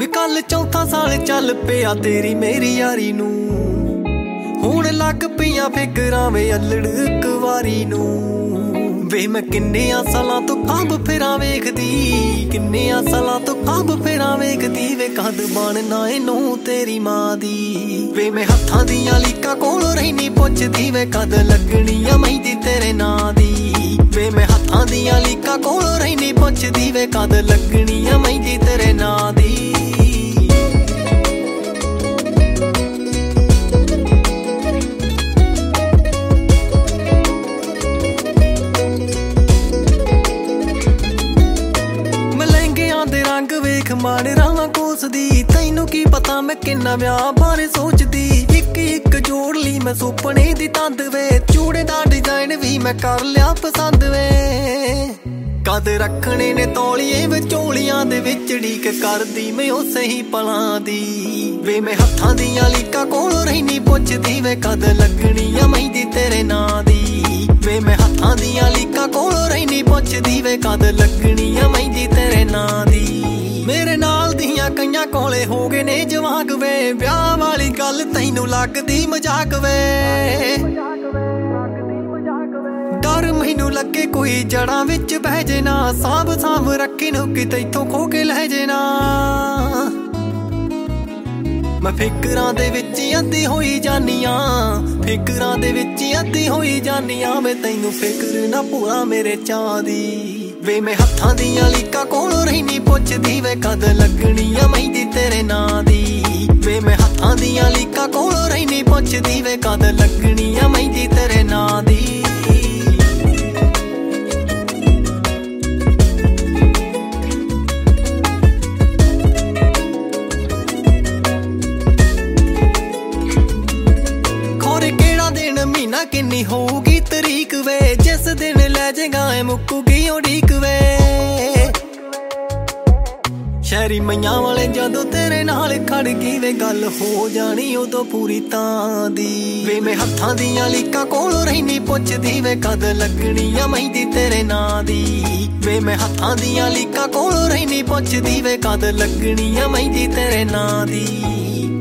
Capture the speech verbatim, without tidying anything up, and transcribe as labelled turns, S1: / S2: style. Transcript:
S1: वे कल चौथा साल चल पिया तेरी मेरी यारी नू हुण लग पिया फिकरां वे अल्लड़ कुवारी नू वे मैं किन्ने सालां तो कंब फिरां वेखदी किन्ने सालां तो कंब फिरां वेखदी वे कद बनना इनू तेरी मां दी वे मैं हत्थां दियां लीकां कोल रहिनी पुछदी वे कद लगनी आ मेहंदी तेरे नां दी वे मैं हत्थां दियां लीकां कोल रहिनी पुछदी वे कद लगनी आ मेहंदी तेरे नां दी रंग वेख माड़े रावां कोसदी तैनू की पता मैं किन्ना ब्याह बारे सोचदी इक इक जोड़ ली मैं सुपने दी तंद वे चूड़े दा डिजाइन भी मैं कर लिया पसंद वे कद रखने ने तौलिए विचोलियां दे विच ढीक करदी मैं उसे ही पलां दी वे मैं हत्थां दियां लीकां कोल रहिनी पुछदी वे कद लगनी आ मेहंदी तेरे नां दी वे मैं हत्थां दियां लीकां कोल रहिनी पुछदी वे कद लगनी आ मेहंदी तेरे नां दी मेरे नाल दियां कईयां कोले हो गए ने जवाक वे ब्याह वाली गल तैनू लगदी मजाक वे डर मैनू लगे कोई जड़ां विच बह जे ना साब साब रखे नू किते इत्थों खो के लै जे ना मैं फिकरां दे विच अद्धी होई जानियां फिकरां दे विच अद्धी होई जानियां मैं तैनू फिकर ना पूरा मेरे चां दी वे मैं हत्थां दियां लीकां कोल रहिनी पुछदी वे कद लगनी आ मेहंदी तेरे नां दी वे मैं हत्थां दियां लीकां कोल रहिनी पुछदी वे कद लगनी आ मेहंदी तेरे नां दी किन्नी होगी तरीक वे जिस दिन लै जेगा मुक्कूगी उड़ीक वे शहरी मैयां वाले जदों तेरे नाल खड़ गई वे गल हो जानी उदों पूरी तां दी वे मैं हत्थां दियां लीकां कोल रहिनी पुछदी वे कद लगनी आ मेहंदी तेरे नां दी वे मैं हत्थां दियां लीकां कोल रहिनी पुछदी वे कद लगनी आ मेहंदी तेरे नां दी